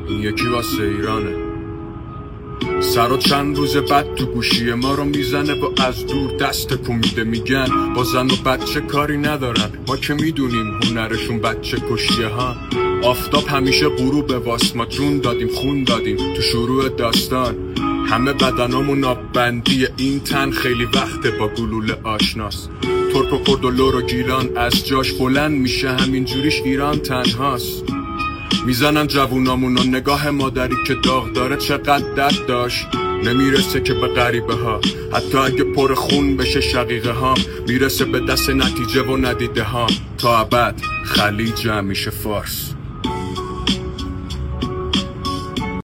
این یکی واسه ایرانه. سر و چند روز بعد تو گوشی ما رو میزنه و از دور دست کو میده، میگن با زن و بچه کاری ندارن، ما که میدونیم هنرشون بچه کشیه ها. آفتاب همیشه غروب واس، ما جون دادیم خون دادیم تو شروع داستان، همه بدنامون آببندی، این تن خیلی وقته با گلوله آشناست. ترک و کرد و لور و گیلان از جاش بلند میشه، همین جوریش ایران تنهاست. میزنن جوونامون و نگاه مادری که داغ داره چقدر درد داشت، نمیرسه که به غریبه ها، حتی اگه پر خون بشه شقیقه ها، میرسه به دست نتیجه و ندیده ها، تا ابد خلیج همیشه فارس.